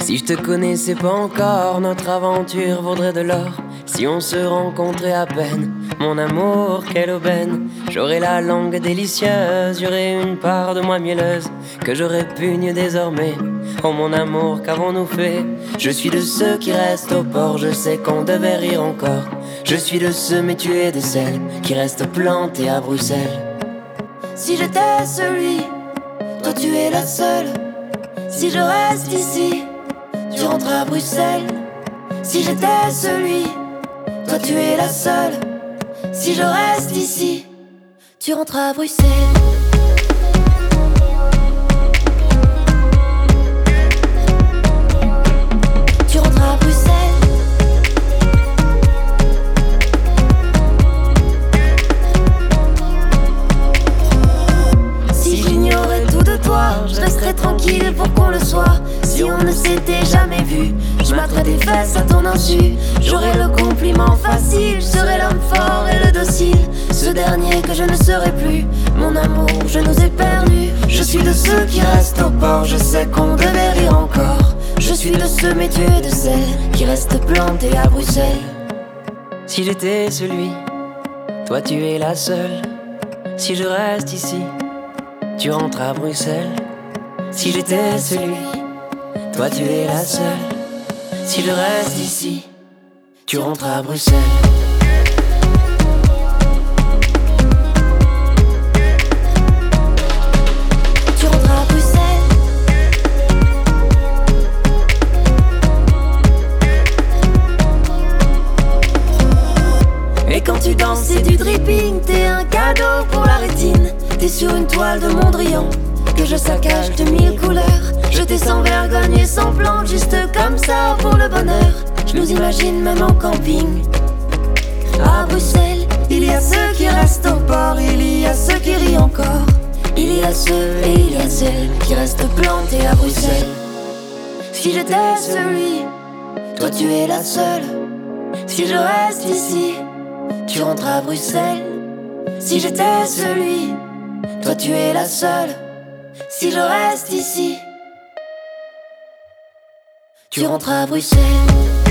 Si je te connaissais pas encore, notre aventure vaudrait de l'or. Si on se rencontrait à peine, mon amour, quelle aubaine. J'aurais la langue délicieuse, j'aurais une part de moi mielleuse que je répugne désormais. Oh mon amour, qu'avons-nous fait? Je suis de ceux qui restent au port, je sais qu'on devait rire encore. Je suis de ceux, mais tu es de celles qui restent plantées à Bruxelles. Si j'étais celui, toi tu es la seule. Si je reste ici, tu rentres à Bruxelles. Si j'étais celui, toi tu es la seule. Si je reste ici, tu rentres à Bruxelles. Tu rentres à Bruxelles. Si j'ignorais tout de toi, je resterais tranquille pour qu'on le soit. Si on ne s'était jamais vu, je mettrais des fesses à ton insu. J'aurais le compliment facile, je serais l'homme fort et le docile. Ce dernier que je ne serai plus, mon amour, je nous ai perdus. Je suis de ceux qui restent au port, je sais qu'on devait rire encore. Je suis de ceux, mais tu es de celles qui restent plantées à Bruxelles. Si j'étais celui, toi tu es la seule. Si je reste ici, tu rentres à Bruxelles. Si j'étais celui, toi tu es la seule. Si je reste ici, tu rentres à Bruxelles. Tu rentres à Bruxelles. Et quand tu danses c'est du dripping, t'es un cadeau pour la rétine. T'es sur une toile de Mondrian que je saccage de 1000 couleurs. Je t'ai sans vergogne et sans plan, juste comme ça pour le bonheur. Je nous imagine même en camping. À Bruxelles, il y a ceux qui restent au port, il y a ceux qui rient encore. Il y a ceux et il y a celles qui restent plantés à Bruxelles. Si j'étais celui, toi tu es la seule. Si je reste ici, tu rentres à Bruxelles. Si j'étais celui, toi tu es la seule. Si je reste ici, tu rentres à Bruxelles.